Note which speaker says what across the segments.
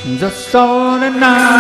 Speaker 1: the soul and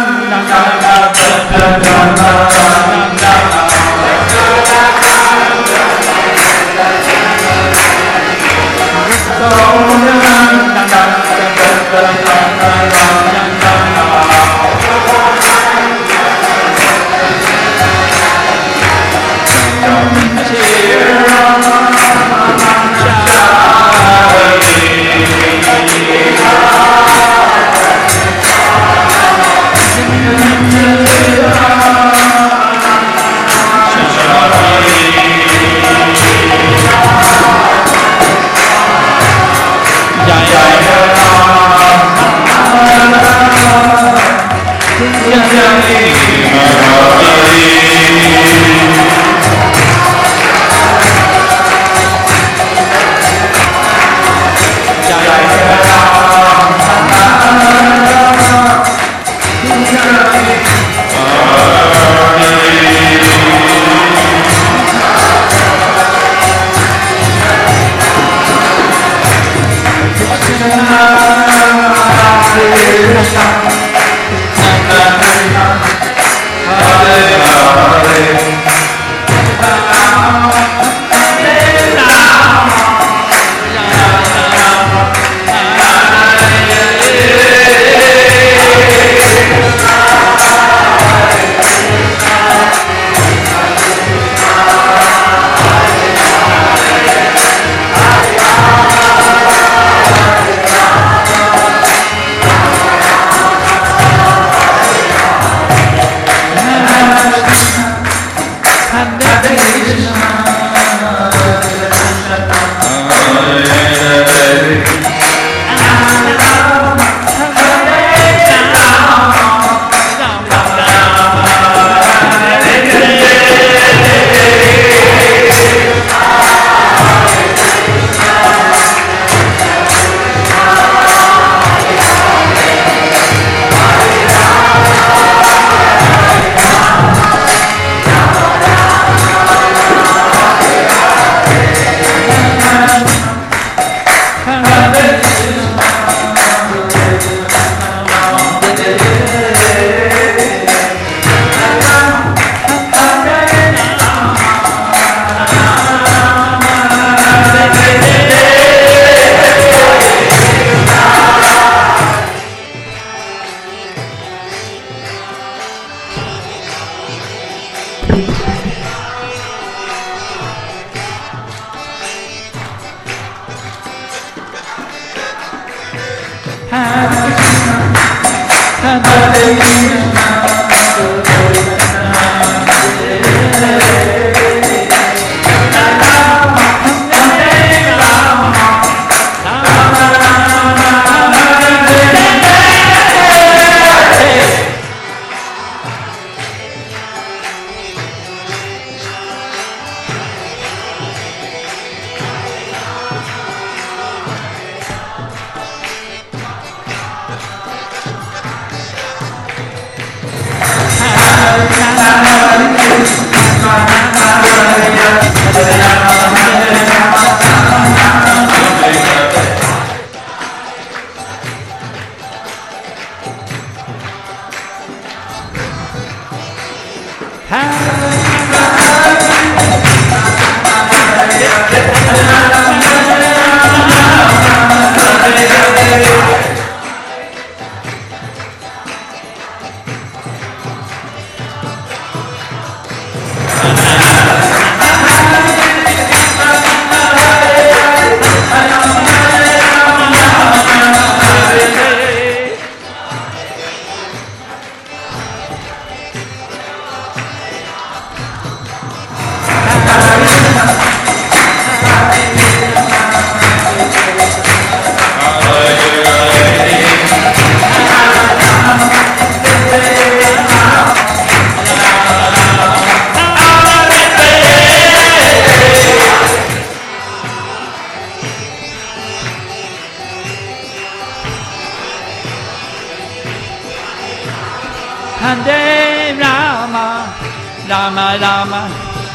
Speaker 1: Hare Rama, Rama Rama,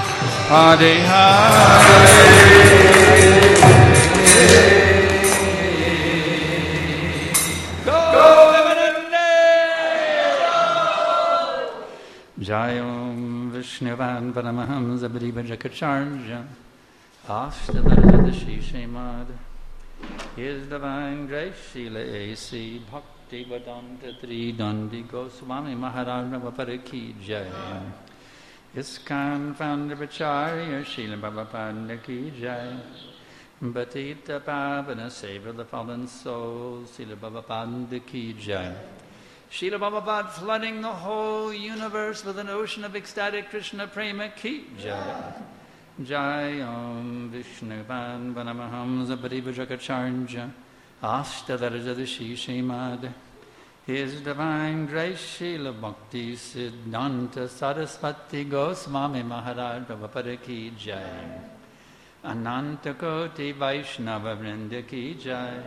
Speaker 1: Hare Hare. Go, Jayam Vishnuvan Paramahamsa Bhakacharya Ashtadarjada Shishimad His Divine Grace Srila A.C. Bhakti Vedanta Tri Dandi Goswami Maharaj Navaparaki Jai ISKCON Founder Acharya Srila Prabhupada Ki Jai Bhatita Pavana Savor the Fallen Souls Srila Prabhupada Ki Jai Srila Prabhupada flooding the whole universe with an ocean of ecstatic Krishna Prema Ki Jai Jayam Vishnuvan Vanamahamsa Bhakacharya Ashtadarjada Shishimad His Divine Grace Srila Bhakti Siddhanta Saraswati Goswami Maharaj Prabhupada Ki Jai Ananta Koti Vaishnava Vrinda Ki Jai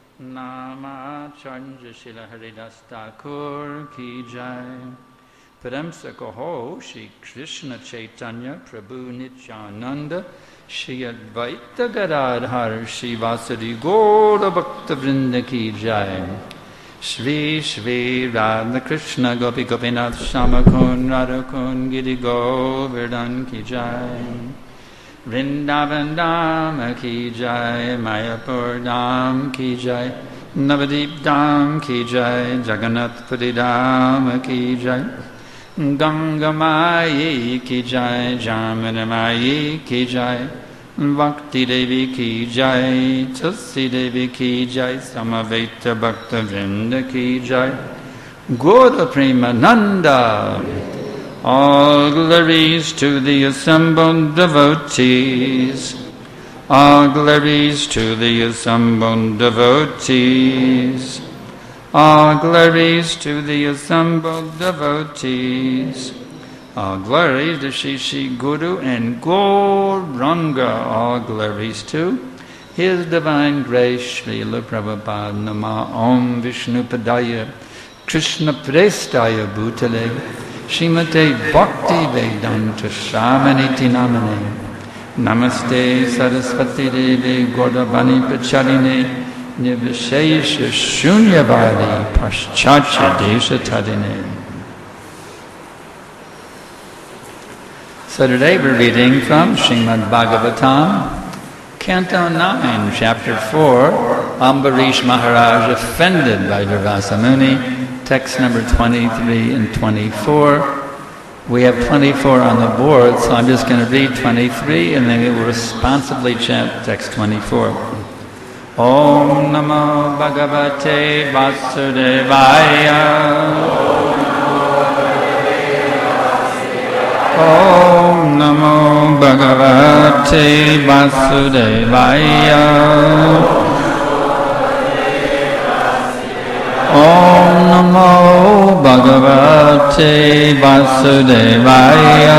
Speaker 1: Namacharya Srila Haridas Thakur Ki Jai Paramsa Kaho Shri Krishna Chaitanya Prabhu Nityananda Shri Advaita Gadadhar Shri Vasari Gaura Bhakta Vrinda Ki Jai Shri Shri Radha Krishna Gopi Gopinath Shamakun Radhakun Giri Govardhan Ki Jai Vrindavan Dham Ki Jai Mayapur Dham Ki Jai Navadip Dham Ki Jai Jagannath Puri Dham Ki Jai Ganga Mai Ki Jai Jamana Mai Ki Jai Bhakti Devi Ki Jai Tulsi Devi Ki Jai Samaveta Bhakta Vrinda Ki Jai Gaura Premananda All glories to the assembled devotees. All glories to the assembled devotees. All glories to the assembled devotees. All glories to Shri Guru and Gauranga. All glories to His Divine Grace, Srila Prabhupada Nama. Om Vishnu Padaya, Krishna Prestaya Bhutale, Srimate Bhakti Vedanta Swaminiti Namane. Namaste Saraswati Devi Gaudavani Pacharine Nivishesha Shunyavadi Paschatya Desha Tadine. So today we're reading from Srimad Bhagavatam, Canto 9, Chapter 4, Ambarish Maharaj offended by Durvasa Muni, text number 23 and 24. We have 24 on the board, so I'm just going to read 23 and then we will responsibly chant text 24. Om Namo Bhagavate Vasudevaya. Om Namo Bhagavate Vasudevaya. Om Namo Bhagavate Vasudevaya.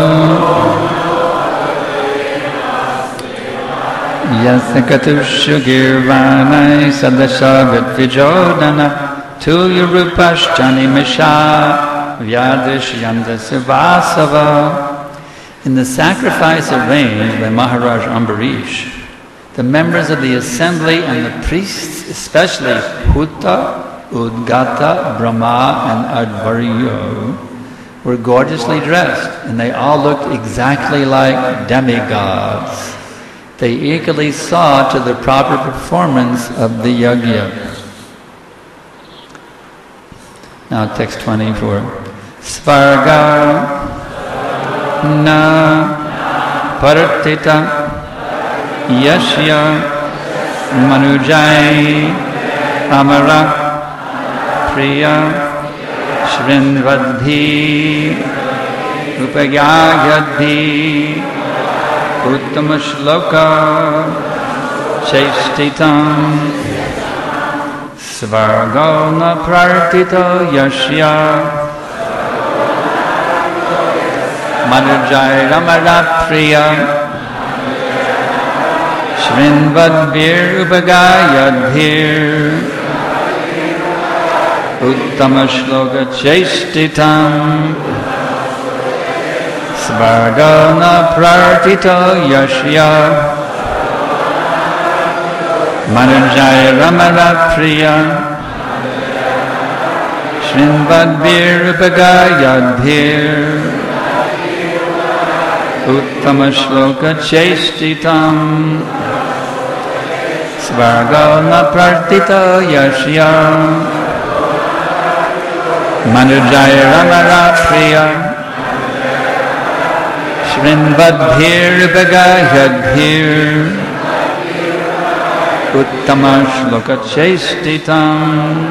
Speaker 1: Yasakatushu Girvanai Sadashavat Vijodana Tuyurupashchani Misha Vyadishyanda Sivasava. In the sacrifice arranged by Maharaj Ambarish, the members of the assembly and the priests, especially Huta, Udgata, Brahma, and Advaryo, were gorgeously dressed, and they all looked exactly like demigods. They eagerly saw to the proper performance of the yajna. Now text 24. Svarga na paratita yashya manujai amara priya shrinvadhi upagyadhi uttama shloka chestitam svargo na prartito yashya manujai amara priya Shrinvadbhir upagayadbhir uttama shloka chestitam svargana prartito yashya manujaya ramara priya Shrinvadbir Uttama Shloka Chestitam Svargo Naprartita Yashya Manujaya Ramarapriya Shrinvadbir Bagayadbir Uttama Shloka Chestitam.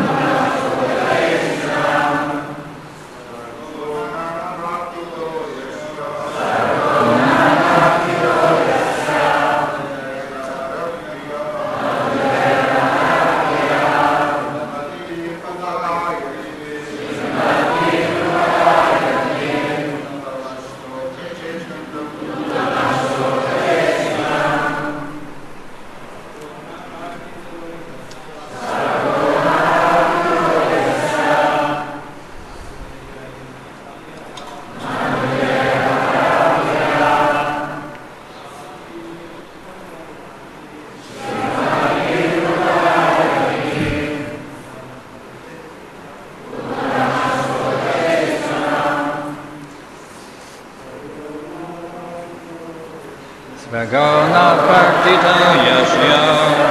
Speaker 1: Svagona Partita Yashya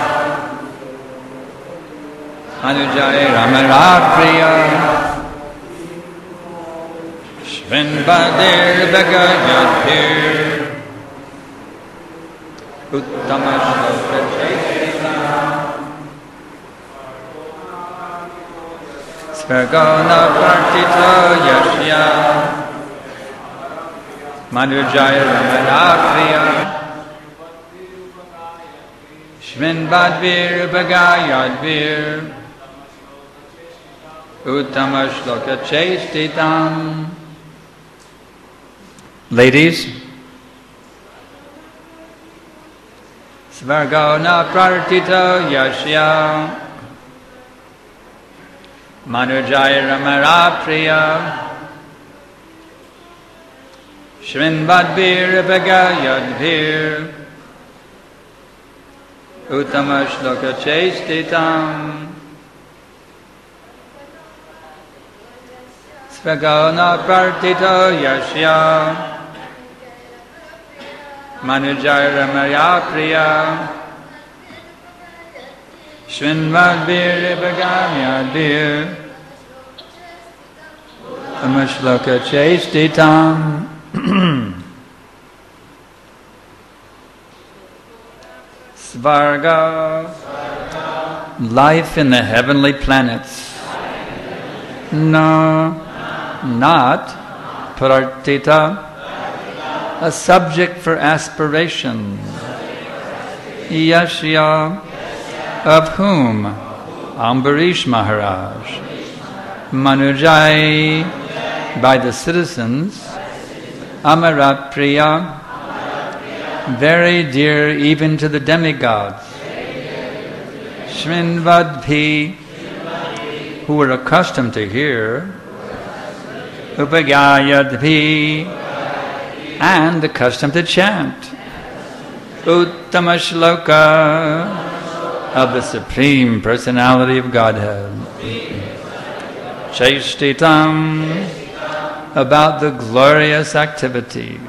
Speaker 1: Anujaya Ramarapriya Shrinvadir Bagayadbir Uttama Shloka Chestitam Svagona Partita Yashya Manujaya Ramarapriya Shrinvadbir Bagayadbir Uttama Shloka Chestitam. Ladies, Svargo Naprartita Yashya Manujaya Ramarapriya Shrinvadbir Bagayadbir Uttama Shloka Chestitam. Svagona Partita Yashya Manujaya Ramarapriya Shrinvadbir Bagayadbir Uttama Shloka Chestitam. Svarga, life in the heavenly planets. No, not Prartita, a subject for aspiration. Yashya, of whom? Ambarish Maharaj. Manujai, by the citizens. Amarapriya, very dear even to the demigods. Shrinvadbhi, who were accustomed to hear. Upagayadbhi, and accustomed to chant. Uttama Shloka, of the Supreme Personality of Godhead. Chestitam, about the glorious activities.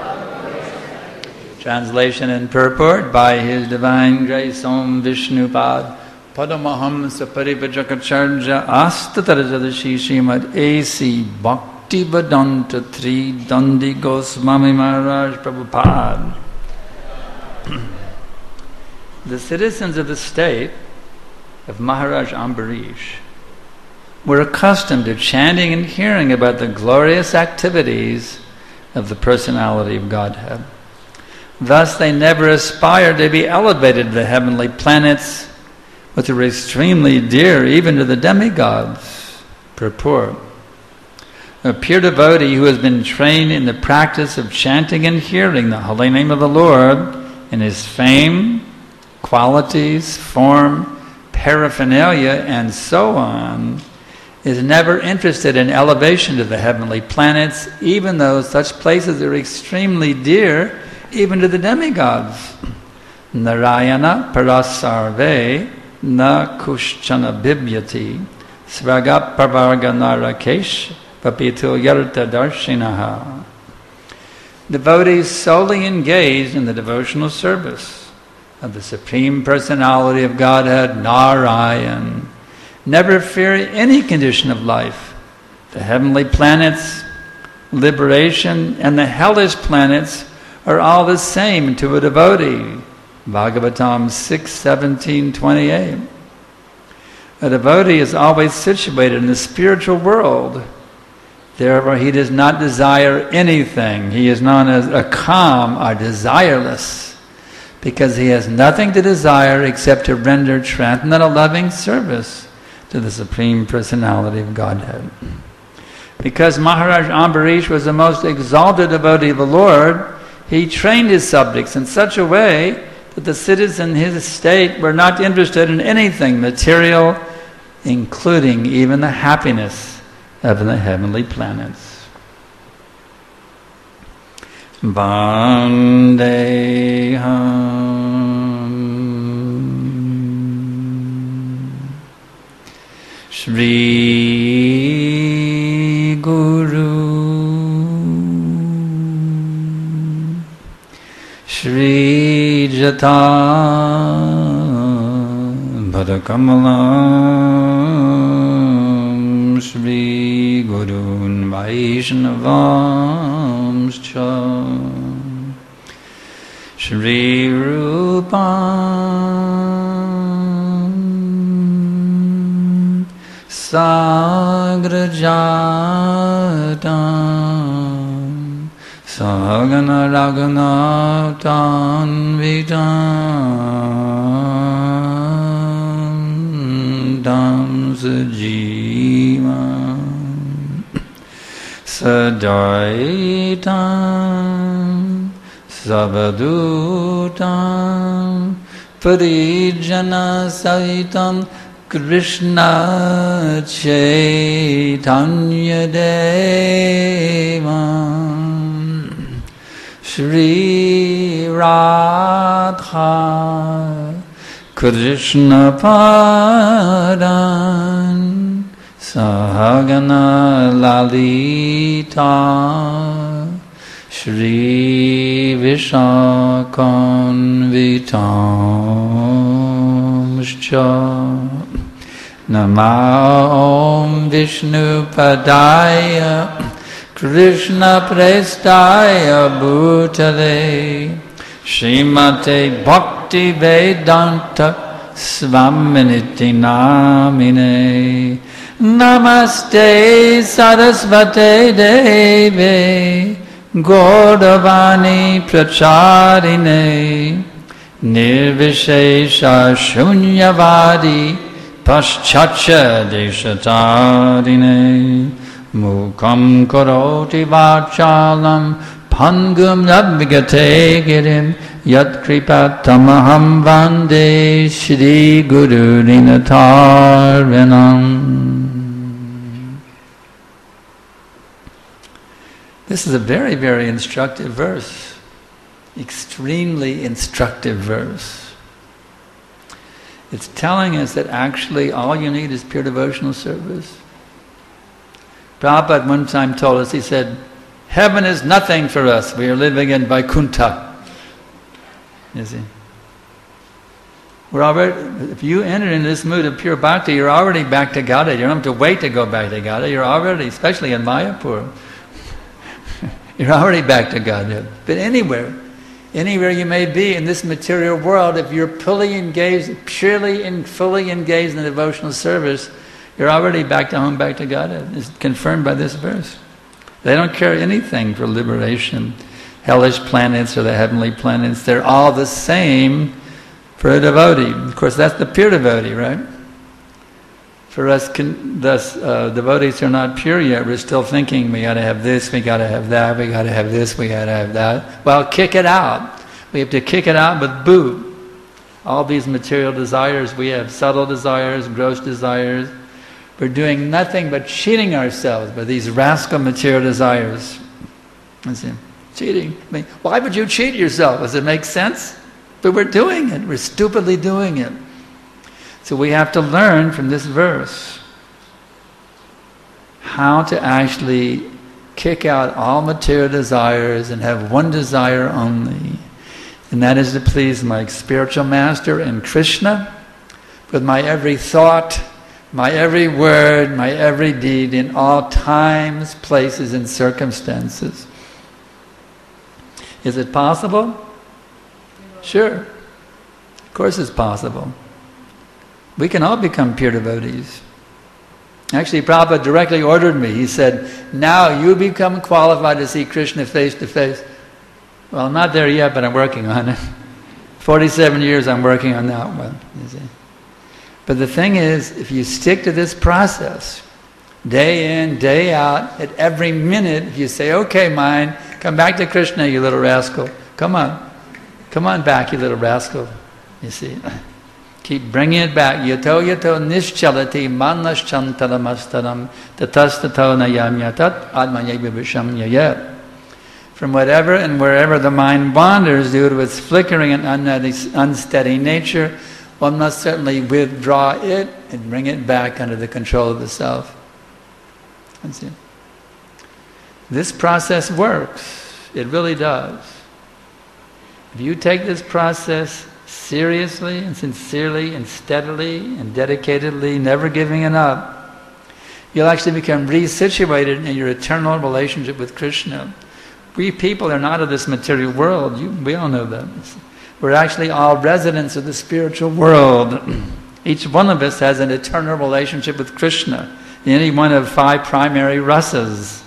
Speaker 1: Translation and purport by His Divine Grace Om Vishnupad Padamahamsa Parivajrakacharya Astatarajadashi Srimad A.C. Bhaktivedanta Tri Dandi Goswami Maharaj Prabhupada. The citizens of the state of Maharaj Ambarish were accustomed to chanting and hearing about the glorious activities of the personality of Godhead. Thus they never aspired to be elevated to the heavenly planets, which were extremely dear even to the demigods. Purport. A pure devotee who has been trained in the practice of chanting and hearing the holy name of the Lord in His fame, qualities, form, paraphernalia, and so on, is never interested in elevation to the heavenly planets, even though such places are extremely dear even to the demigods. Narayana parasarve na kushchana bibhyati Svagap Parvarga Narakesh Papitu Yarta Darshinaha. Devotees solely engaged in the devotional service of the Supreme Personality of Godhead, Narayan, never fear any condition of life. The heavenly planets, liberation, and the hellish planets are all the same to a devotee. Bhagavatam 6:17-28. A devotee is always situated in the spiritual world. Therefore, he does not desire anything. He is known as akam, or desireless, because he has nothing to desire except to render transcendental loving service to the Supreme Personality of Godhead. Because Maharaj Ambarish was the most exalted devotee of the Lord, he trained his subjects in such a way that the citizens in his estate were not interested in anything material, including even the happiness of the heavenly planets. Vandeham Shri Guru Shri Jata Bhadakamalam Shri Gurun Vaishnavamscha Shri Rupam Sagrajatam Sahagana Raghunathan Vidam Dam Sajivam Sadaitam Savadutam Parijana Sahitam Krishna Chaitanya Devam Shri Radha Krishna Padan Sahagana Lalita Shri Vishakanvitamscha Namah Vishnu Padaya Krishna Prestaya Bhutale Srimate Bhakti Vedanta Svaminiti Namine Namaste Sarasvate Deve Gaudavani Pracharine Nirvishesha Shunyavadi Paschatcha Deshatarine Mukam Karoti Vachalam Pangum Navigate Girim Yat Kripatamaham Vande Shri Guru Ninatarvanam. This is a very, very instructive verse. Extremely instructive verse. It's telling us that actually all you need is pure devotional service. Prabhupada one time told us, he said, heaven is nothing for us. We are living in Vaikuntha. You see? We're already, if you enter into this mood of pure bhakti, you're already back to Godhead. You don't have to wait to go back to Godhead. You're already, especially in Mayapur, you're already back to Godhead. But anywhere you may be in this material world, if you're fully engaged, purely and fully engaged in the devotional service, you're already back to home, back to Godhead. It's confirmed by this verse. They don't care anything for liberation. Hellish planets or the heavenly planets, they're all the same for a devotee. Of course, that's the pure devotee, right? For us, devotees who are not pure yet, we're still thinking, we got to have this, we got to have that, we got to have this, we got to have that. Well, kick it out. We have to kick it out with boo. All these material desires, we have subtle desires, gross desires. We're doing nothing but cheating ourselves by these rascal material desires. You see, cheating. I mean, why would you cheat yourself? Does it make sense? But we're doing it. We're stupidly doing it. So we have to learn from this verse. how to actually kick out all material desires and have one desire only. And that is to please my spiritual master and Krishna with my every thought, my every word, my every deed, in all times, places, and circumstances. Is it possible? Sure. Of course it's possible. We can all become pure devotees. Actually, Prabhupada directly ordered me. He said, now you become qualified to see Krishna face to face. Well, I'm not there yet, but I'm working on it. 47 years I'm working on that one. You see. But the thing is, if you stick to this process, day in, day out, at every minute, if you say, okay, mind, come back to Krishna, you little rascal. Come on. Come on back, you little rascal. You see. Keep bringing it back. Yato yato nischalati mannaschantalamastaram tatastato nayamyatat atmanyabhisham yayat. From whatever and wherever the mind wanders due to its flickering and unsteady nature, one must certainly withdraw it and bring it back under the control of the self. That's it. This process works. It really does. If you take this process seriously and sincerely and steadily and dedicatedly, never giving it up, you'll actually become resituated in your eternal relationship with Krishna. We people are not of this material world. We all know that. We're actually all residents of the spiritual world. Each one of us has an eternal relationship with Krishna in any one of 5 primary rasas.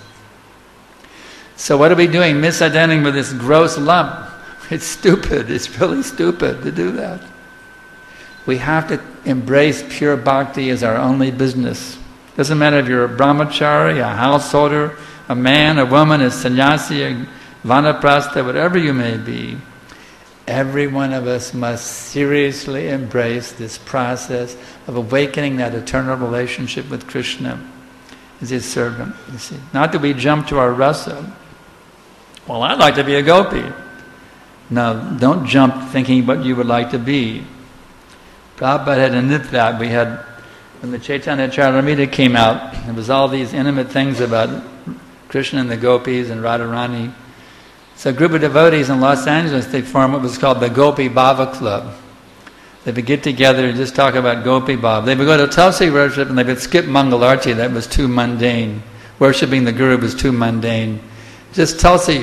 Speaker 1: So what are we doing? Misidentificating with this gross lump. It's stupid. It's really stupid to do that. We have to embrace pure bhakti as our only business. Doesn't matter if you're a brahmachari, a householder, a man, a woman, a sannyasi, a vanaprastha, whatever you may be. Every one of us must seriously embrace this process of awakening that eternal relationship with Krishna as his servant. You see, not that we jump to our rasa. Well, I'd like to be a gopi. No, don't jump thinking what you would like to be. Prabhupada had a nitya. We had, when the Chaitanya Charitamrita came out, there was all these intimate things about Krishna and the gopis and Radharani. So a group of devotees in Los Angeles, they formed what was called the Gopi Bhava Club. They would get together and just talk about Gopi Bhava. They would go to Tulsi worship and they would skip Mangalarti. That was too mundane. Worshipping the Guru was too mundane. Just Tulsi,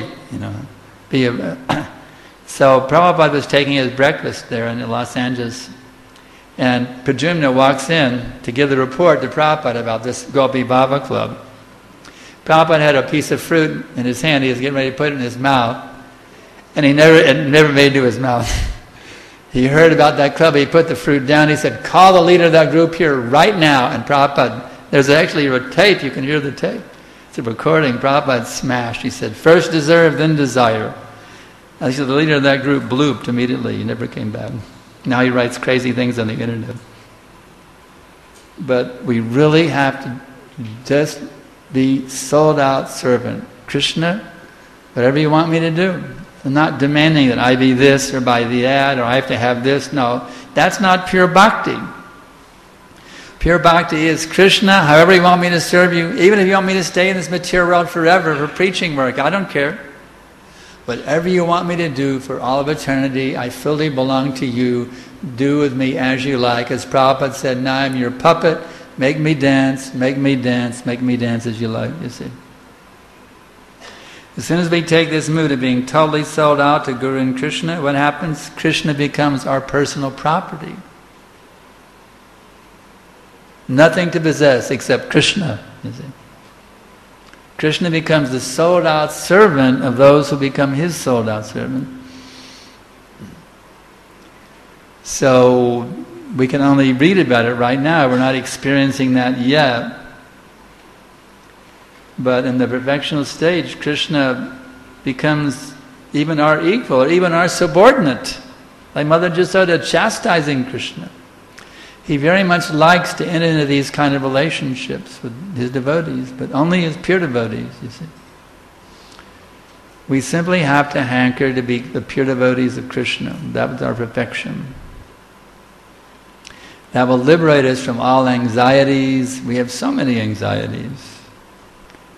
Speaker 1: So Prabhupada was taking his breakfast there in Los Angeles. And Pradyumna walks in to give the report to Prabhupada about this Gopi Bhava Club. Prabhupada had a piece of fruit in his hand. He was getting ready to put it in his mouth. And it never made it to his mouth. He heard about that club. He put the fruit down. He said, call the leader of that group here right now. And Prabhupada, there's actually a tape. You can hear the tape. It's a recording. Prabhupada smashed. He said, first deserve, then desire. And so the leader of that group blooped immediately. He never came back. Now he writes crazy things on the internet. But we really have to just be sold out servant. Krishna, whatever you want me to do. I'm not demanding that I be this or by the ad or I have to have this. No, that's not pure bhakti. Pure bhakti is Krishna, however you want me to serve you, even if you want me to stay in this material world forever for preaching work, I don't care. Whatever you want me to do for all of eternity, I fully belong to you. Do with me as you like. As Prabhupada said, now I'm your puppet. Make me dance, make me dance, make me dance as you like, you see. As soon as we take this mood of being totally sold out to Guru and Krishna, what happens? Krishna becomes our personal property. Nothing to possess except Krishna, you see. Krishna becomes the sold-out servant of those who become his sold-out servant. So we can only read about it right now. We're not experiencing that yet. But in the perfectional stage, Krishna becomes even our equal, or even our subordinate. Like Mother Jasoda chastising Krishna. He very much likes to enter into these kind of relationships with his devotees, but only his pure devotees, you see. We simply have to hanker to be the pure devotees of Krishna. That was our perfection. That will liberate us from all anxieties. We have so many anxieties.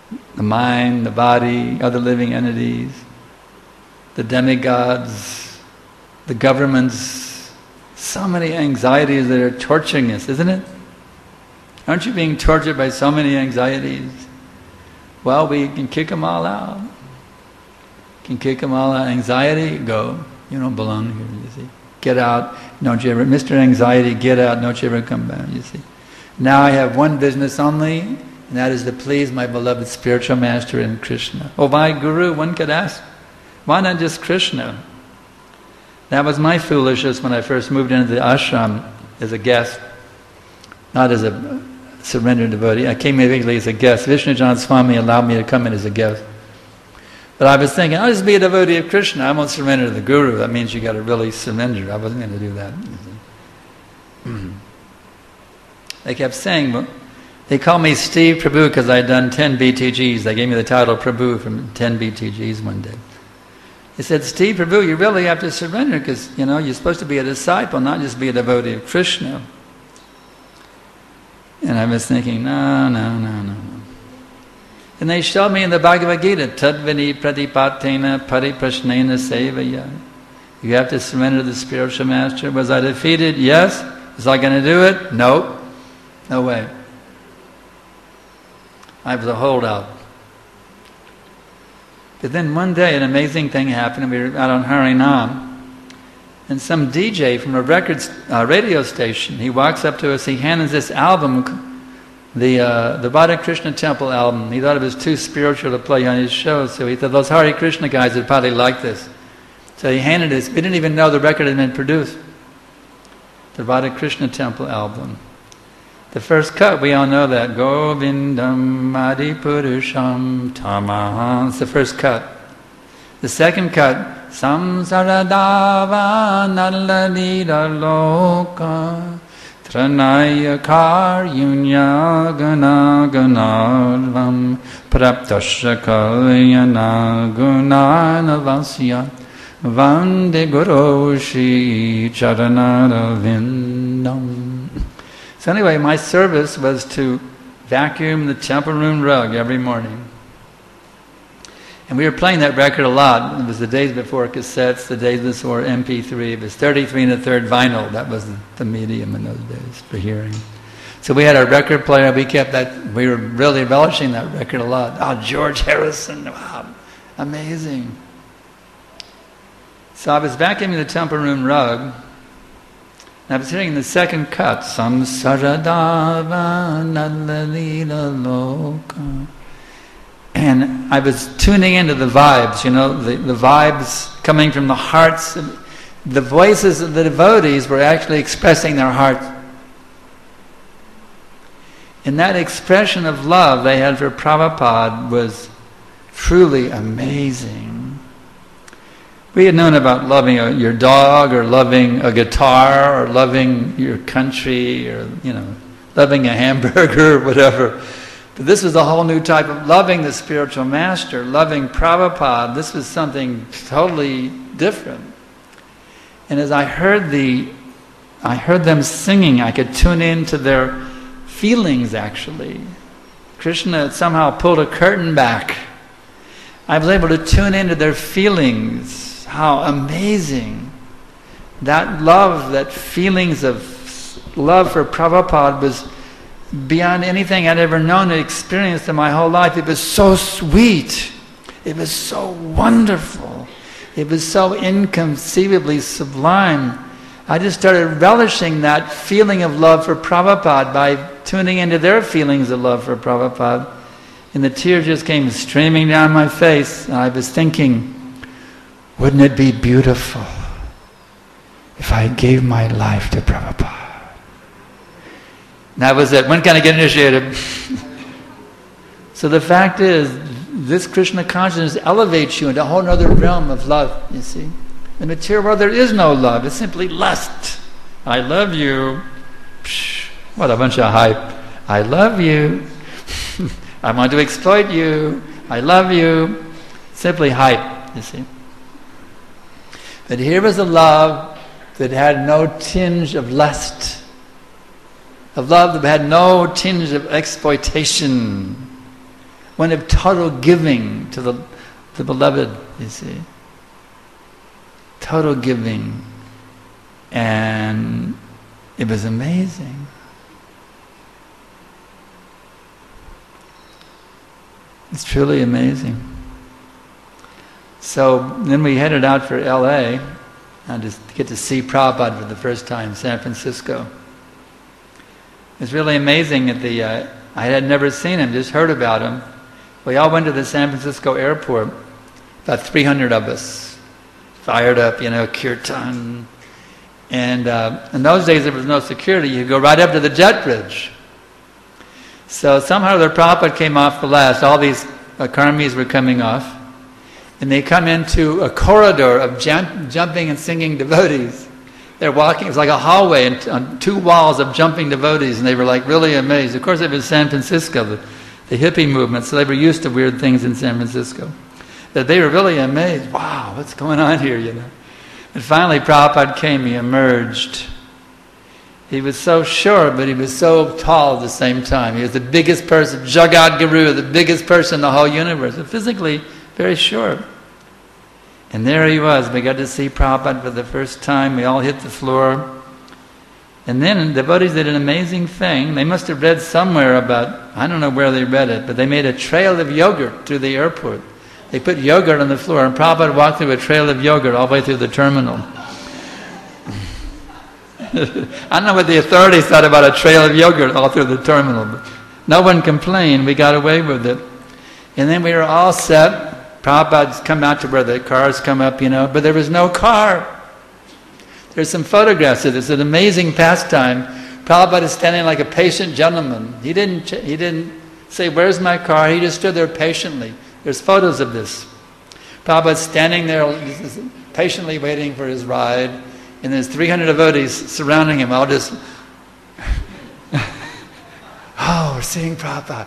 Speaker 1: the mind, the body, other living entities, the demigods, the governments, so many anxieties that are torturing us, isn't it? Aren't you being tortured by so many anxieties? Well, we can kick them all out. Can kick them all out. Anxiety, go. You don't belong here, you see. Get out. Don't you ever, Mr. Anxiety, get out. Don't you ever come back, you see. Now I have one business only, and that is to please my beloved spiritual master in Krishna. Oh, my Guru, one could ask, why not just Krishna? That was my foolishness when I first moved into the ashram as a guest, not as a surrendered devotee. I came immediately as a guest. Vishnujan Swami allowed me to come in as a guest. But I was thinking, I'll just be a devotee of Krishna. I won't surrender to the Guru. That means you got to really surrender. I wasn't going to do that. They kept saying, well, they called me Steve Prabhu because I'd done 10 BTGs. They gave me the title Prabhu from 10 BTGs one day. He said, Steve Prabhu, you really have to surrender because, you're supposed to be a disciple, not just be a devotee of Krishna. And I was thinking, no. And they showed me in the Bhagavad Gita, Tadvini Pratipatena Pariprashnena Sevaya. You have to surrender to the spiritual master. Was I defeated? Yes. Was I going to do it? No. No way. I was a holdout. But then one day an amazing thing happened. We were out on Harinam. And some DJ from a radio station, he walks up to us, he hands us this album, the Radha Krishna Temple album. He thought it was too spiritual to play on his show, so he thought those Hare Krishna guys would probably like this. So he handed us, we didn't even know the record had been produced. The Radha Krishna Temple album. The first cut, we all know that. Govindam Adipurusham Tamaha. It's the first cut. The second cut, Samsaradava Naladida Loka Tranaya Karyunya Gana Ganarvam Praptasya Kalyana Gunanavasya Vande Guroshi Charanadavindam. So anyway, my service was to vacuum the temple room rug every morning. And we were playing that record a lot. It was the days before cassettes, the days before MP3. It was 33 1/3 vinyl. That was the medium in those days for hearing. So we had our record player. We kept that. We were really relishing that record a lot. Oh, George Harrison. Wow. Amazing. So I was vacuuming the temple room rug. And I was hearing the second cut. Samsaradava nalalila loka. And I was tuning into the vibes, the vibes coming from the hearts. The voices of the devotees were actually expressing their hearts. And that expression of love they had for Prabhupada was truly amazing. We had known about loving your dog, or loving a guitar, or loving your country, or, loving a hamburger, or whatever. But this was a whole new type of loving the spiritual master, loving Prabhupada. This was something totally different. And as I heard them singing, I could tune into their feelings actually. Krishna somehow pulled a curtain back. I was able to tune into their feelings. How amazing. That love, that feelings of love for Prabhupada was beyond anything I'd ever known and experienced in my whole life. It was so sweet. It was so wonderful. It was so inconceivably sublime. I just started relishing that feeling of love for Prabhupada by tuning into their feelings of love for Prabhupada. And the tears just came streaming down my face. And I was thinking, wouldn't it be beautiful if I gave my life to Prabhupada? That was it. When can I get initiated? So the fact is, this Krishna consciousness elevates you into a whole other realm of love, you see. In the material world there is no love. It's simply lust. I love you. Psh, what a bunch of hype. I love you. I want to exploit you. I love you. Simply hype, you see. But here was a love that had no tinge of lust. A love that had no tinge of exploitation. one of total giving to the beloved, you see. Total giving. And it was amazing. It's truly amazing. So then we headed out for LA and just get to see Prabhupada for the first time in San Francisco. It was really amazing that I had never seen him, just heard about him. We all went to the San Francisco airport, about 300 of us, fired up, kirtan. And in those days there was no security. You could go right up to the jet bridge. So somehow the Prabhupada came off the last. All these karmis were coming off. And they come into a corridor of jumping and singing devotees. They're walking, it was like a hallway and on two walls of jumping devotees, and they were like really amazed. Of course it was San Francisco, the hippie movement, so they were used to weird things in San Francisco. That they were really amazed. Wow, what's going on here, And finally Prabhupada came, he emerged. He was so short, but he was so tall at the same time. He was the biggest person, Jagat Guru, the biggest person in the whole universe. But physically, very short. And there he was. We got to see Prabhupada for the first time. We all hit the floor. And then the devotees did an amazing thing. They must have read somewhere about, I don't know where they read it, but they made a trail of yogurt through the airport. They put yogurt on the floor, and Prabhupada walked through a trail of yogurt all the way through the terminal. I don't know what the authorities thought about a trail of yogurt all through the terminal, but no one complained. We got away with it. And then we were all set. Prabhupada's come out to where the cars come up, but there was no car. There's some photographs of this. It's an amazing pastime. Prabhupada is standing like a patient gentleman. He didn't say, "Where's my car?" He just stood there patiently. There's photos of this. Prabhupada's standing there patiently waiting for his ride, and there's 300 devotees surrounding him, all just, oh, we're seeing Prabhupada.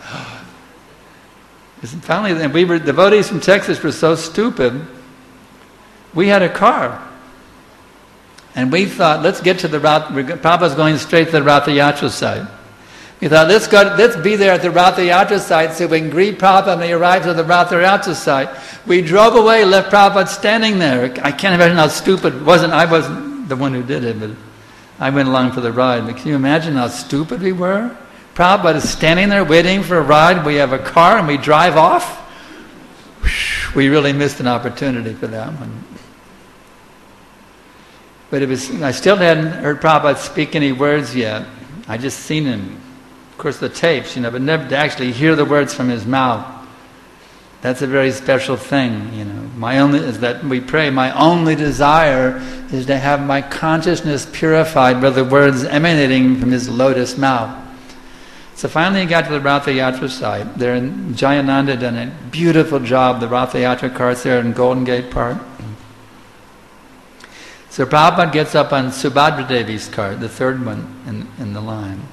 Speaker 1: And finally, devotees from Texas were so stupid, we had a car. And we thought, let's get to the Rath, Prabhupada's going straight to the Ratha Yatra site. We thought, let's be there at the Ratha Yatra site so we can greet Prabhupada when he arrives at the Ratha Yatra site. We drove away, left Prabhupada standing there. I can't imagine how stupid, I wasn't the one who did it, but I went along for the ride. But can you imagine how stupid we were? Prabhupada is standing there waiting for a ride. We have a car and we drive off. We really missed an opportunity for that one. But I still hadn't heard Prabhupada speak any words yet. I just seen him. Of course the tapes, but never to actually hear the words from his mouth. That's a very special thing, is that we pray, my only desire is to have my consciousness purified by the words emanating from his lotus mouth. So finally he got to the Ratha Yatra site. There in Jayananda done a beautiful job, the Ratha Yatra carts there in Golden Gate Park. So Prabhupada gets up on Subhadra Devi's cart, the third one in the line.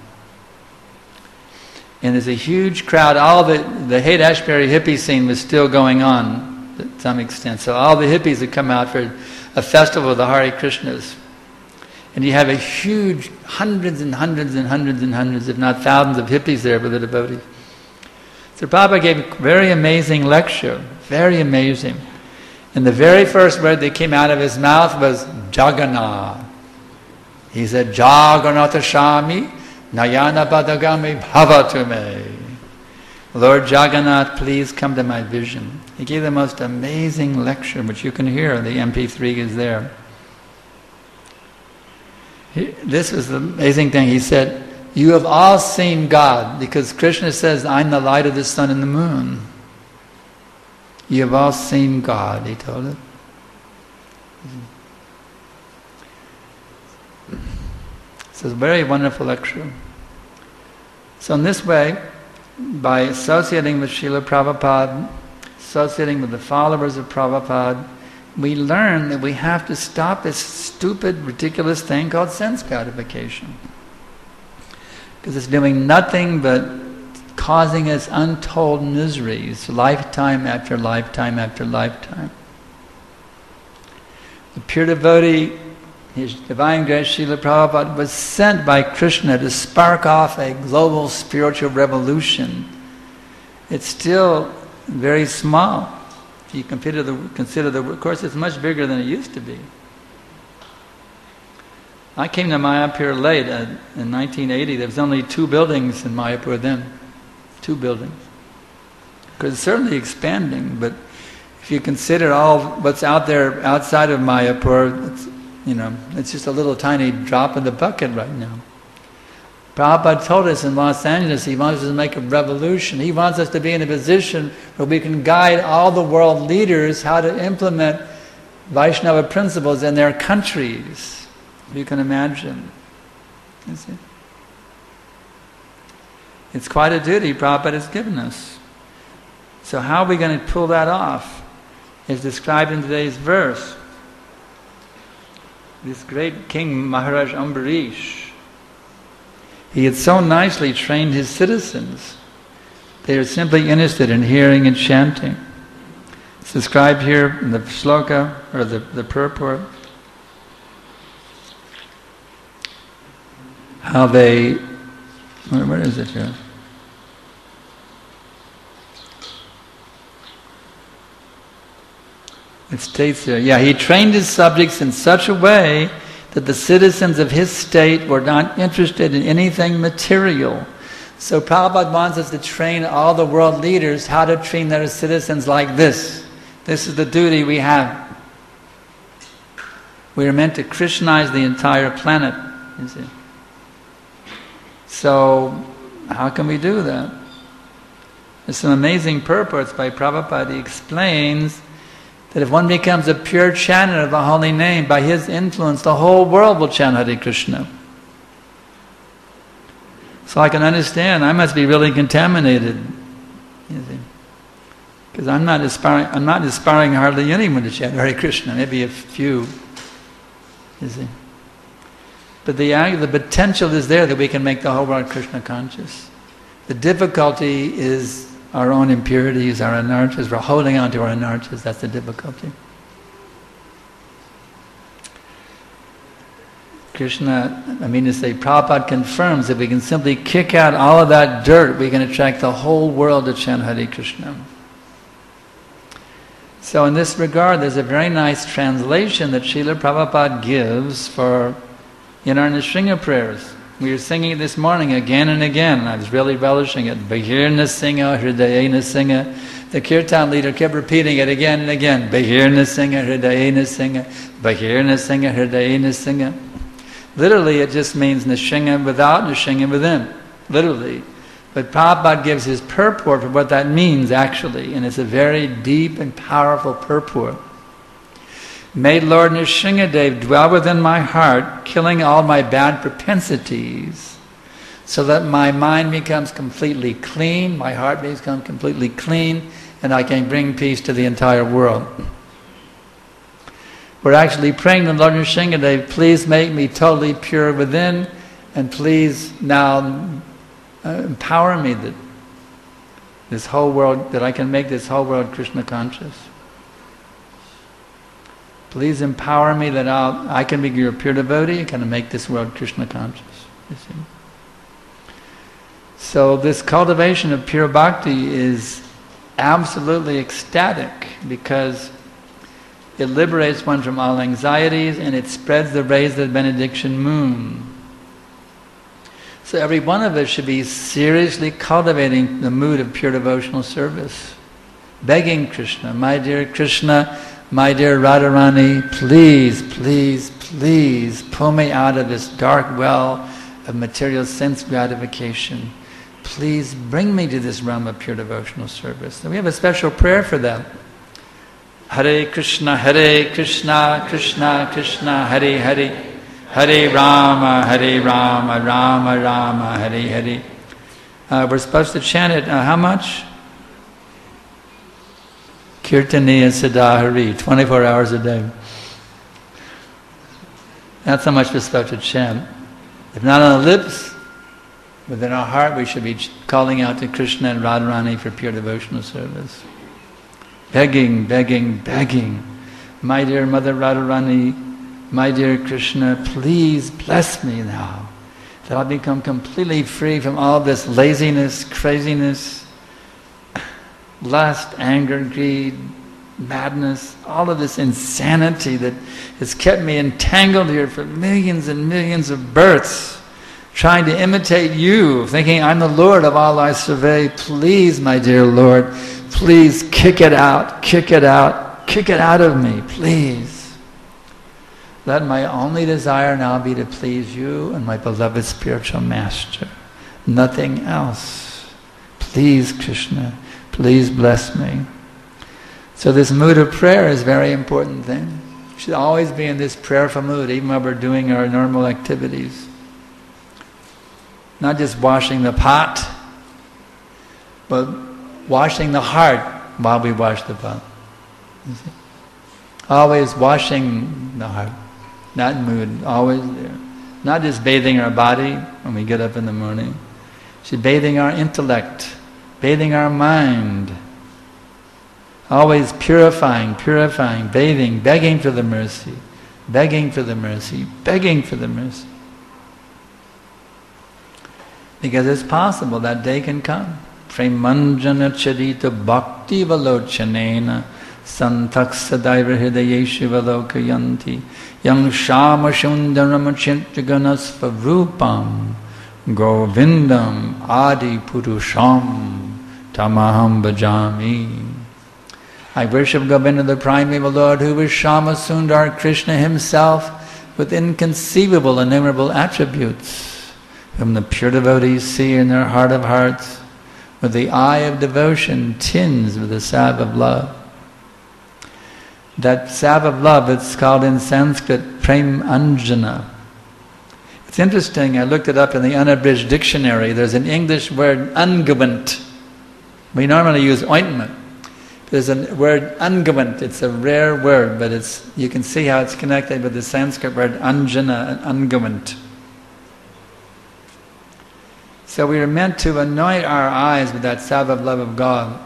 Speaker 1: And there's a huge crowd. All the Haight-Ashbury hippie scene was still going on to some extent. So all the hippies had come out for a festival of the Hare Krishnas. And you have a huge, hundreds and hundreds and hundreds and hundreds, if not thousands of hippies there with the devotees. So Prabhupada gave a very amazing lecture, very amazing. And the very first word that came out of his mouth was Jagannath. He said, Jagannatha Shami, Nayana Padagami Bhavatume. Lord Jagannath, please come to my vision. He gave the most amazing lecture, which you can hear. The MP3 is there. This was the amazing thing. He said, you have all seen God, because Krishna says, I'm the light of the sun and the moon. You have all seen God, he told it. It's a very wonderful lecture. So in this way, by associating with Srila Prabhupada, associating with the followers of Prabhupada, we learn that we have to stop this stupid, ridiculous thing called sense gratification. Because it's doing nothing but causing us untold miseries, lifetime after lifetime after lifetime. The pure devotee, His Divine Grace Srila Prabhupada, was sent by Krishna to spark off a global spiritual revolution. it's still very small. If you consider the, of course, it's much bigger than it used to be. I came to Mayapur late. In 1980, there was only 2 buildings in Mayapur then. 2 buildings. Because it's certainly expanding, but if you consider all what's out there outside of Mayapur, it's just a little tiny drop in the bucket right now. Prabhupada told us in Los Angeles he wants us to make a revolution. He wants us to be in a position where we can guide all the world leaders how to implement Vaishnava principles in their countries. You can imagine. You see? It's quite a duty Prabhupada has given us. So how are we going to pull that off? Is described in today's verse. This great king Maharaj Ambarish, he had so nicely trained his citizens. They are simply interested in hearing and chanting. It's described here in the shloka, or the purport, how they, where is it here? It states there, he trained his subjects in such a way that the citizens of his state were not interested in anything material. So Prabhupada wants us to train all the world leaders how to train their citizens like this. This is the duty we have. We are meant to Krishnaize the entire planet, you see. So, how can we do that? There's some amazing purports by Prabhupada. He explains that if one becomes a pure chanter of the holy name, by his influence, the whole world will chant Hare Krishna. So I can understand, I must be really contaminated, you see. Because I'm not inspiring hardly anyone to chant Hare Krishna, maybe a few, you see. But the potential is there that we can make the whole world Krishna conscious. The difficulty is our own impurities, our anarthas. We're holding on to our anarthas. That's the difficulty. Prabhupada confirms that we can simply kick out all of that dirt, we can attract the whole world to chant Hare Krishna. So in this regard, there's a very nice translation that Srila Prabhupada gives in our Nrsimha prayers. We were singing it this morning again and again. I was really relishing it. Bahir Nrsimha, Hridaye Nrsimha. The kirtan leader kept repeating it again and again. Bahir Nrsimha, Hridaye Nrsimha. Bahir Nrsimha, Hridaye Nrsimha. Literally, it just means Nrsimha without, Nrsimha within. Literally. But Prabhupada gives his purport for what that means actually, and it's a very deep and powerful purport. May Lord Nrsimhadev dwell within my heart, killing all my bad propensities, so that my mind becomes completely clean, my heart becomes completely clean, and I can bring peace to the entire world. We're actually praying to Lord Nrsimhadev, please make me totally pure within, and please now empower me that this whole world, that I can make this whole world Krishna conscious. Please empower me that I can be your pure devotee, I can make this world Krishna conscious. You see? So this cultivation of pure bhakti is absolutely ecstatic because it liberates one from all anxieties and it spreads the rays of the benediction moon. So every one of us should be seriously cultivating the mood of pure devotional service, begging Krishna, my dear Krishna, my dear Radharani, please, please, please pull me out of this dark well of material sense gratification. Please bring me to this realm of pure devotional service. So we have a special prayer for that. Hare Krishna, Krishna Krishna, Hare Hare, Hare Rama, Rama Rama, Hare Hare. We're supposed to chant it, how much? Kirtaniya Siddhahari, 24 hours a day. That's how much we're supposed to chant. If not on the lips, within our heart we should be calling out to Krishna and Radharani for pure devotional service. Begging, begging, begging. My dear Mother Radharani, my dear Krishna, please bless me now, that I'll become completely free from all this laziness, craziness, lust, anger, greed, madness, all of this insanity that has kept me entangled here for millions and millions of births, trying to imitate you, thinking I'm the Lord of all I survey. Please, my dear Lord, please kick it out, kick it out, kick it out of me, please. Let my only desire now be to please you and my beloved spiritual master. Nothing else. Please, Krishna, please bless me. So this mood of prayer is a very important thing. We should always be in this prayerful mood, even while we're doing our normal activities. Not just washing the pot, but washing the heart while we wash the pot. Always washing the heart. That mood, always there. Not just bathing our body when we get up in the morning. Should bathing our intellect, bathing our mind. Always purifying, purifying, bathing, begging for the mercy, begging for the mercy, begging for the mercy. Because it's possible that day can come. Premanjana charita bhakti valochanena santaksadaiva hridayeshu valokayanti yang shama shundaram achintaganasvarupam govindam adi purusham tamaham bhajami. I worship Govinda, the primeval Lord, who is Shama Sundar, Krishna himself, with inconceivable, innumerable attributes, whom the pure devotees see in their heart of hearts, with the eye of devotion tinged with the salve of love. That salve of love, it's called in Sanskrit Prem Anjana. It's interesting, I looked it up in the unabridged dictionary. There's an English word, unguent. We normally use ointment. There's a word, unguent. It's a rare word, but you can see how it's connected with the Sanskrit word, anjana, and unguent. So we are meant to anoint our eyes with that salve of love of God.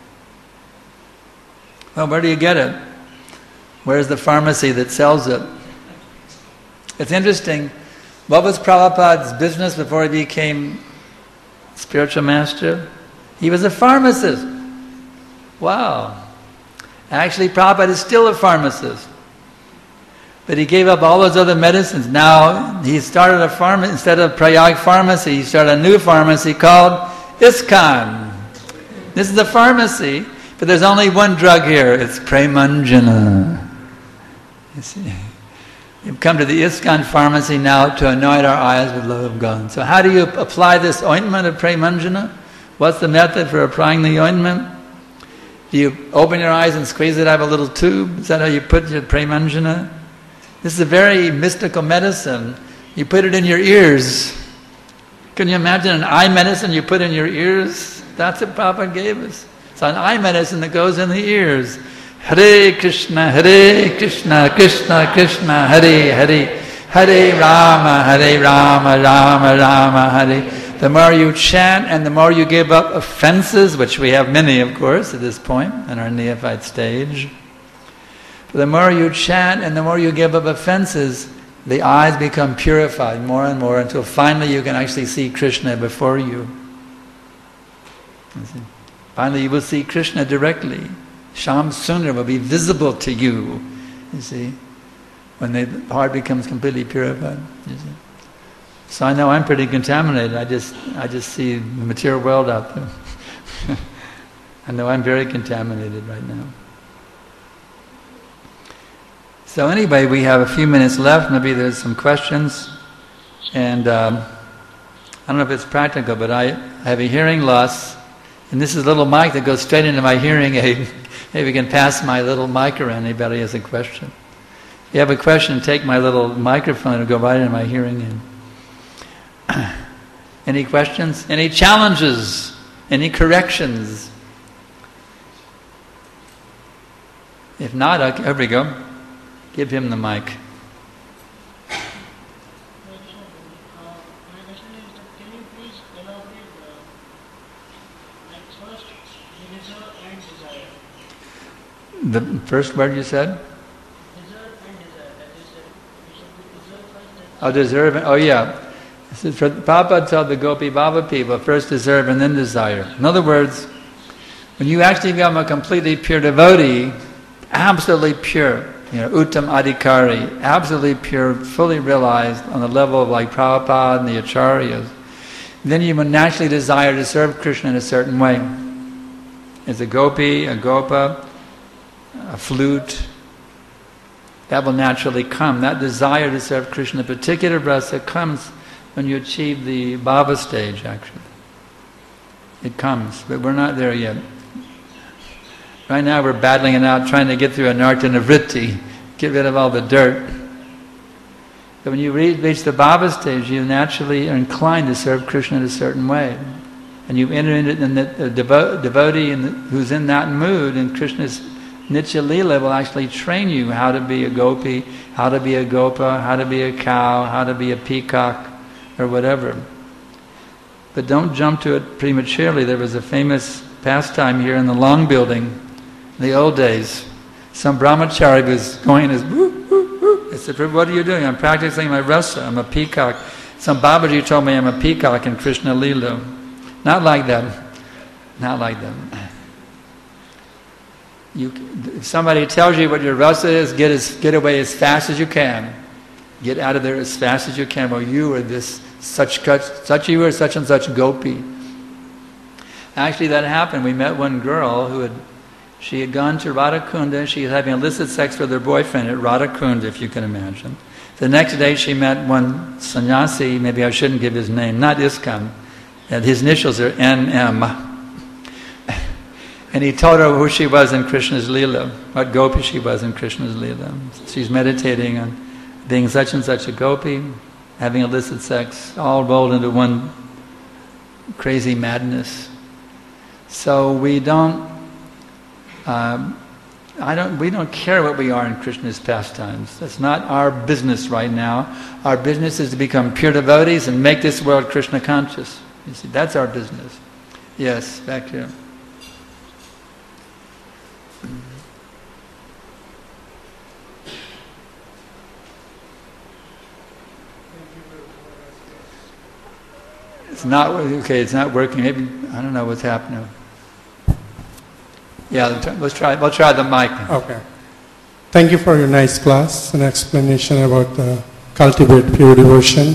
Speaker 1: Well, where do you get it? Where's the pharmacy that sells it? It's interesting. What was Prabhupada's business before he became spiritual master? He was a pharmacist. Wow. Actually, Prabhupada is still a pharmacist. But he gave up all those other medicines. Now, he started a pharmacy, instead of Prayag Pharmacy, he started a new pharmacy called ISKCON. This is a pharmacy, but there's only one drug here. It's Premanjana. You see? You've come to the ISKCON pharmacy now to anoint our eyes with love of God. So how do you apply this ointment of Premanjana? What's the method for applying the ointment? Do you open your eyes and squeeze it out of a little tube? Is that how you put your Premanjana? This is a very mystical medicine. You put it in your ears. Can you imagine an eye medicine you put in your ears? That's what Prabhupada gave us. It's an eye medicine that goes in the ears. Hare Krishna, Krishna Krishna, Hare Hare, Hare Rama, Rama Rama, Hare. The more you chant and the more you give up offenses, which we have many, of course, at this point in our neophyte stage. The more you chant and the more you give up offenses, the eyes become purified more and more until finally you can actually see Krishna before you. Finally you will see Krishna directly. Sham Sundar will be visible to you, you see, when the heart becomes completely purified. You see. So I know I'm pretty contaminated. I just see the material world out there. I know I'm very contaminated right now. So anyway, we have a few minutes left. Maybe there's some questions. And I don't know if it's practical, but I have a hearing loss. And this is a little mic that goes straight into my hearing aid. Maybe we can pass my little mic around. Anybody has a question? If you have a question, take my little microphone and go right into my hearing aid. Any questions? Any challenges? Any corrections? If not, here we go. Give him the mic.
Speaker 2: My question is, can you please elaborate first, desire and desire?
Speaker 1: The first word you said?
Speaker 2: Desire and desire. That is, we should deserve first.
Speaker 1: Oh, deserve. Oh, yeah. Prabhupada told the Gopi Baba people, first deserve and then desire. In other words, When you actually become a completely pure devotee, absolutely pure, Uttam Adhikari, absolutely pure, fully realized on the level of like Prabhupada and the Acharyas, then you will naturally desire to serve Krishna in a certain way. As a gopi, a gopa, a flute, that will naturally come. That desire to serve Krishna, particular rasa, comes when you achieve the bhava stage, actually. It comes, but we're not there yet. Right now we're battling it out, trying to get through a nartana vritti, get rid of all the dirt. But when you reach the bhava stage, you naturally are inclined to serve Krishna in a certain way. And you enter into the devotee who's in that mood, and Krishna's Nitya Leela will actually train you how to be a gopi, how to be a gopa, how to be a cow, how to be a peacock, or whatever. But don't jump to it prematurely. There was a famous pastime here in the Long Building in the old days. Some brahmachari was going as woo, woo, woo. I said, what are you doing? I'm practicing my rasa. I'm a peacock. Some Babaji told me I'm a peacock in Krishna Leela. Not like that. Not like that. If somebody tells you what your rasa is, get away as fast as you can. Get out of there as fast as you can. Well, you are this such you are such and such gopi. Actually, that happened. We met one girl she had gone to Radhakunda. She was having illicit sex with her boyfriend at Radhakunda, if you can imagine. The next day, she met one sannyasi. Maybe I shouldn't give his name. Not ISKCON. And his initials are NM. And he told her who she was in Krishna's Leela, what gopi she was in Krishna's Leela. She's meditating on being such and such a gopi, having illicit sex, all rolled into one crazy madness. So we don't care what we are in Krishna's pastimes. That's not our business right now. Our business is to become pure devotees and make this world Krishna conscious. You see, that's our business. Yes, back here. It's not okay. It's not working. Maybe I don't know what's happening. Yeah, let's try. We'll try the mic.
Speaker 3: Okay. Thank you for your nice class and explanation about cultivate pure devotion.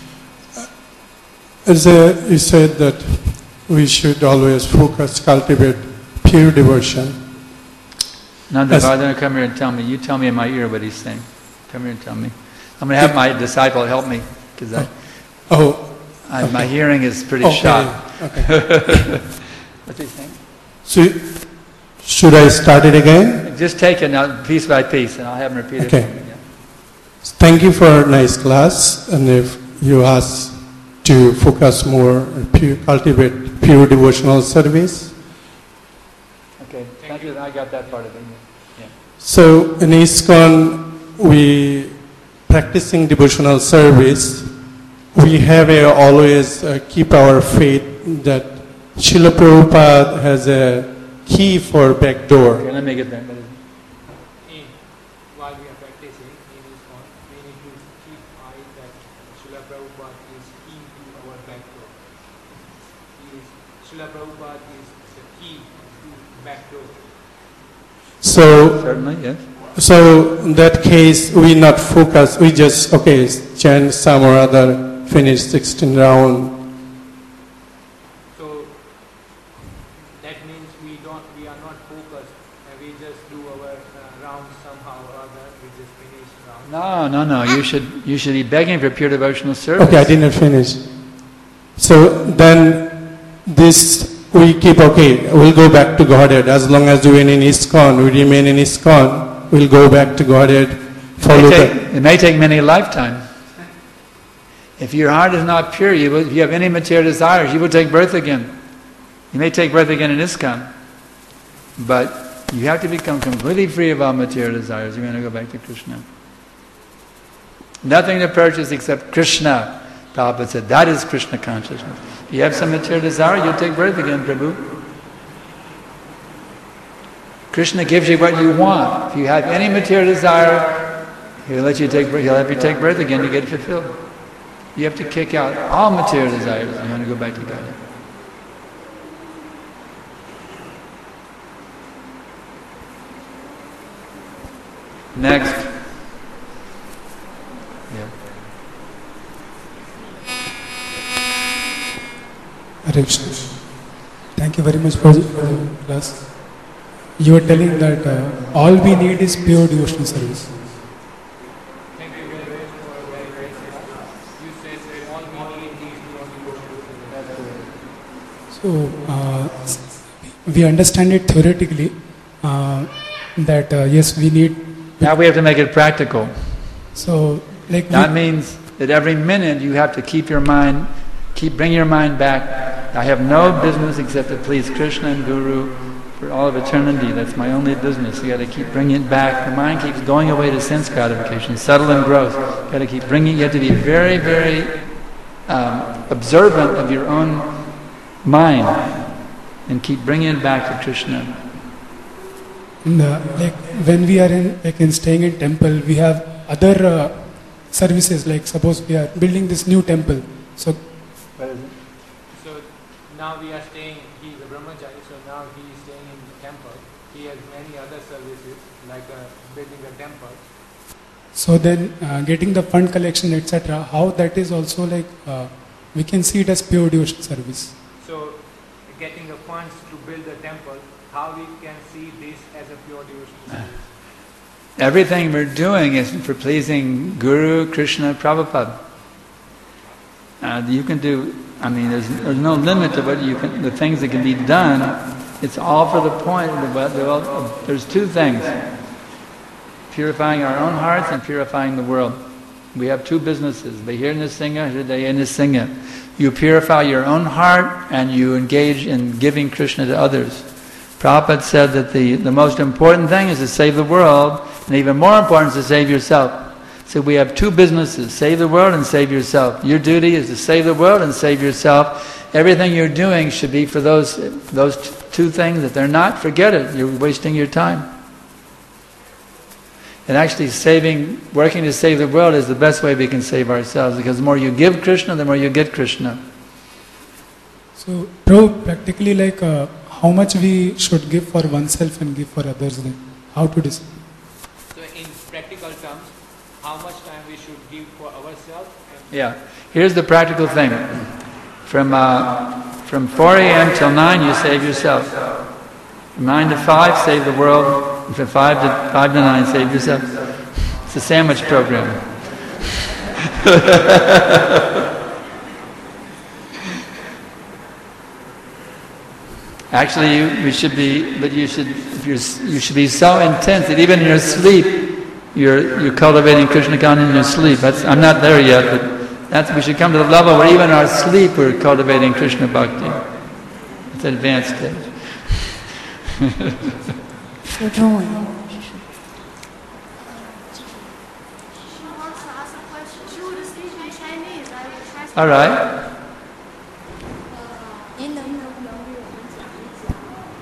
Speaker 3: You said that we should always cultivate pure devotion.
Speaker 1: Nandavardhana, come here and tell me. You tell me in my ear what he's saying. Come here and tell me. I'm going to have my disciple help me because my hearing is pretty shot.
Speaker 3: Okay.
Speaker 1: What's he saying?
Speaker 3: So, should I start it again?
Speaker 1: Just take it now, piece by piece, and I'll have him repeat it for me again.
Speaker 3: Thank you for a nice class, and if you ask to focus more, cultivate pure devotional service.
Speaker 1: Okay, thank you. I got that part of it. Yeah.
Speaker 3: So in ISKCON, we practicing devotional service. We have always keep our faith that Srila Prabhupada has a key for back door.
Speaker 1: Okay, let me get that.
Speaker 4: While we are practicing in ISKCON, we need to keep eye that Srila Prabhupada is key to our back door. Srila Prabhupada is the key to back door.
Speaker 3: So
Speaker 1: Certainly, yes.
Speaker 3: So in that case, we not focus. We just chant some or other. Finish 16 round.
Speaker 4: So that means we are not focused and we just do our round somehow or other. We just finish round.
Speaker 1: No. You should be begging for pure devotional service.
Speaker 3: Okay, I didn't finish. So then this we keep we'll go back to Godhead. As long as we're in ISKCON, we remain in ISKCON, we'll go back to Godhead.
Speaker 1: It may take many lifetimes. If your heart is not pure, if you have any material desires, you will take birth again. You may take birth again in ISKCON. But you have to become completely free of all material desires. You're going to go back to Krishna. Nothing to purchase except Krishna. Prabhupada said, that is Krishna consciousness. If you have some material desire, you'll take birth again, Prabhu. Krishna gives you what you want. If you have any material desire, he'll have you take birth again to get it fulfilled. You have to kick out all material desires. You want to go back to God. Next. Yeah.
Speaker 5: Hare Krishna. Thank you very much for the class. You were telling that all we need is pure devotional service.
Speaker 4: Thank you very much for a very great class. You said that all we need is pure devotional service.
Speaker 5: So we understand it theoretically that yes, we need.
Speaker 1: Now we have to make it practical.
Speaker 5: So like
Speaker 1: That means that every minute you have to keep bring your mind back. I have no business except to please Krishna and Guru for all of eternity. That's my only business. You got to keep bringing it back. The mind keeps going away to sense gratification, subtle and gross. You got to keep bringing. You have to be very, very observant of your own mind and keep bringing it back to Krishna.
Speaker 5: Like when we are in staying in temple, we have other services. Like suppose we are building this new temple. So
Speaker 4: now we are staying, he is a brahmachari, so now he is staying in the temple. He has many other services like building a temple.
Speaker 5: So then getting the fund collection, etc., how that is also like, we can see it as pure devotional service.
Speaker 4: So getting the funds to build the temple, how we can see this as a pure devotional service?
Speaker 1: Everything we're doing is for pleasing Guru, Krishna, Prabhupada. You can do, there's no limit to the things that can be done. It's all for the point. There's two things: purifying our own hearts and purifying the world. We have two businesses: Vihir Nisinga, Hridaya Nisinga. You purify your own heart and you engage in giving Krishna to others. Prabhupada said that the most important thing is to save the world, and even more important is to save yourself. So we have two businesses: save the world and save yourself. Your duty is to save the world and save yourself. Everything you're doing should be for those two things. If they're not, forget it. You're wasting your time. And actually working to save the world is the best way we can save ourselves, because the more you give Krishna, the more you get Krishna.
Speaker 5: So, practically like how much we should give for oneself and give for others, then how to decide?
Speaker 4: So in practical terms, how much time we should give for ourselves?
Speaker 1: Yeah. Here's the practical thing. From 4 a.m. till 9, you save yourself. From 9 to 5, save the world. From 5 to 9, save yourself. It's a sandwich program. Actually, you should be so intense that even in your sleep, you're cultivating Krishna consciousness in your sleep. I'm not there yet, but we should come to the level where even our sleep we're cultivating Krishna bhakti. It's an advanced stage.
Speaker 6: 说中文。
Speaker 1: All right.
Speaker 6: 您能不能给我们讲一讲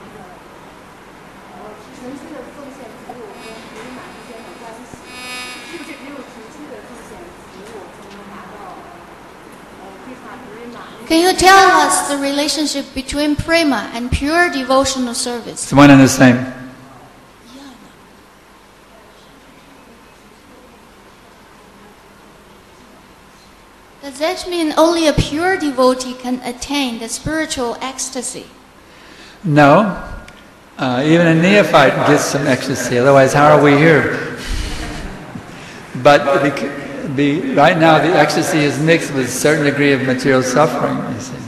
Speaker 6: 纯粹的奉献及我跟尼玛之间的关系？是不是只有纯粹的奉献及我才能达到Can you tell us the relationship between prema and pure devotional service?
Speaker 1: It's one and the same.
Speaker 6: Does that mean only a pure devotee can attain the spiritual ecstasy?
Speaker 1: No. Even a neophyte gets some ecstasy, otherwise how are we here? But right now the ecstasy is mixed with a certain degree of material suffering, you see.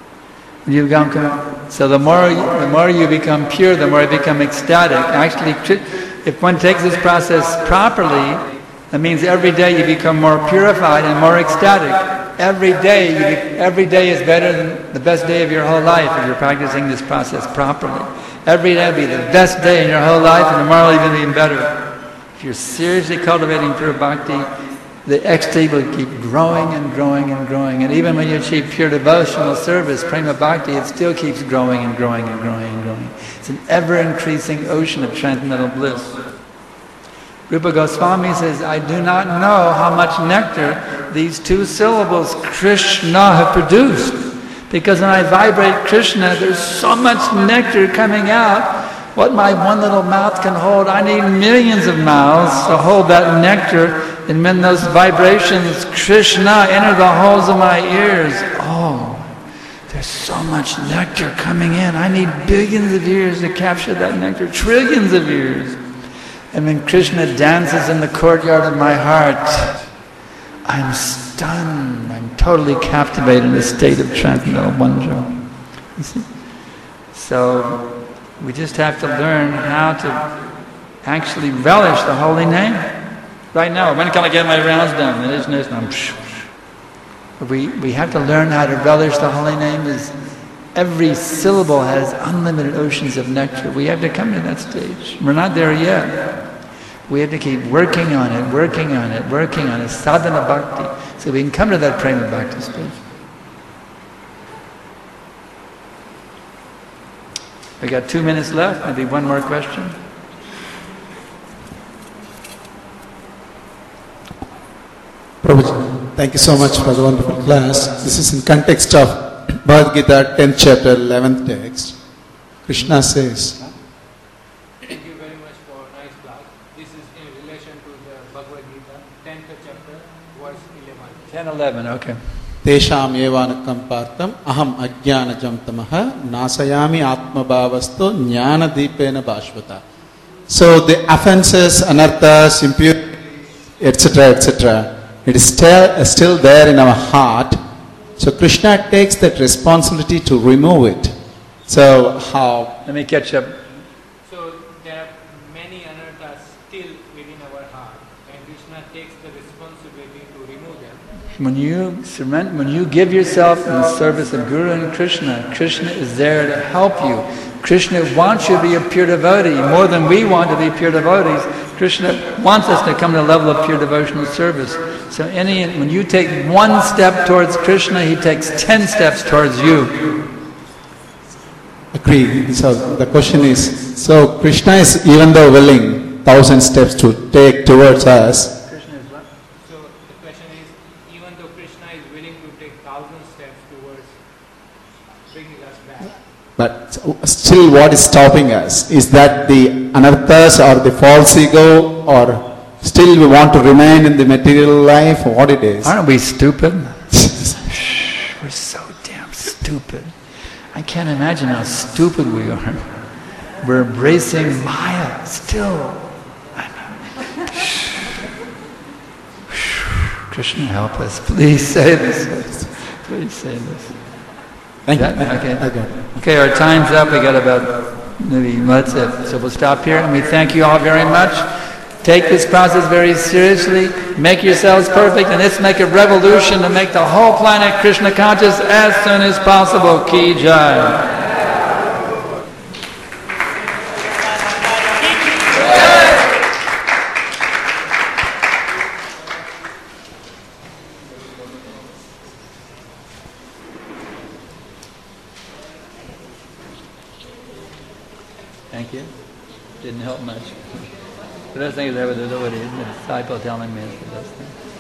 Speaker 1: So the more you become pure, the more you become ecstatic. Actually, if one takes this process properly, that means every day you become more purified and more ecstatic. Every day is better than the best day of your whole life if you're practicing this process properly. Every day will be the best day in your whole life, and tomorrow will even be better. If you're seriously cultivating pure bhakti, the ecstasy will keep growing and growing and growing. And even when you achieve pure devotional service, prema bhakti, it still keeps growing and growing and growing and growing. It's an ever-increasing ocean of transcendental bliss. Rupa Goswami says, I do not know how much nectar these two syllables, Krishna, have produced. Because when I vibrate Krishna, there's so much nectar coming out What my one little mouth can hold, I need millions of mouths to hold that nectar. And when those vibrations, Krishna, enter the holes of my ears, oh, there's so much nectar coming in. I need billions of ears to capture that nectar, trillions of ears. And when Krishna dances in the courtyard of my heart, I'm stunned. I'm totally captivated in a state of transcendental wonder. You see? So we just have to learn how to actually relish the holy name. Right now, when can I get my rounds done? It isn't this. We have to learn how to relish the holy name. Is every syllable has unlimited oceans of nectar. We have to come to that stage. We're not there yet. We have to keep working on it, working on it, working on it. Sadhana bhakti. So we can come to that prema bhakti stage. We got 2 minutes left. Maybe one more question.
Speaker 7: Prabhuji, thank you so much for the wonderful class. This is in context of Bhagavad Gita 10th chapter 11th text. Krishna says,
Speaker 4: Thank you very much for a nice class. This is in relation to the Bhagavad Gita 10th chapter verse 11.
Speaker 1: 10, 11, okay.
Speaker 7: Tesham evanakam partam aham ajnanajam tamaha nasayami atmabhavasto jnana deepena bhashvata. So the offenses, anarthas, impurities, etc., etc., it is still there in our heart. So Krishna takes that responsibility to remove it. So how?
Speaker 1: Let me catch up.
Speaker 4: So there are many anarthas still within our heart, and Krishna takes the responsibility to remove them.
Speaker 1: When you surrender, when you give yourself in the service of Guru and Krishna, Krishna is there to help you. Krishna wants you to be a pure devotee more than we want to be pure devotees. Krishna wants us to come to the level of pure devotional service. So when you take one step towards Krishna, he takes 10 steps towards you.
Speaker 7: Agree. So the question is, so Krishna is even though willing 1,000 steps to take towards us.
Speaker 1: Krishna is what?
Speaker 4: So the question is, even though Krishna is willing to take 1,000 steps towards bringing us back,
Speaker 7: But still what is stopping us? Is that the anarthas or the false ego, or still we want to remain in the material life? What it is?
Speaker 1: Aren't we stupid? We're so damn stupid. I can't imagine how stupid we are. We're embracing Maya still. Krishna, help us. Please say this. Please say this.
Speaker 7: Thank you.
Speaker 1: Okay. Okay, our time's up. We got about maybe that's it. So we'll stop here, and we thank you all very much. Take this process very seriously. Make yourselves perfect, and let's make a revolution to make the whole planet Krishna conscious as soon as possible. Ki Jai. Thank you. Didn't help much. The best thing is ever the disciple telling me is the best thing.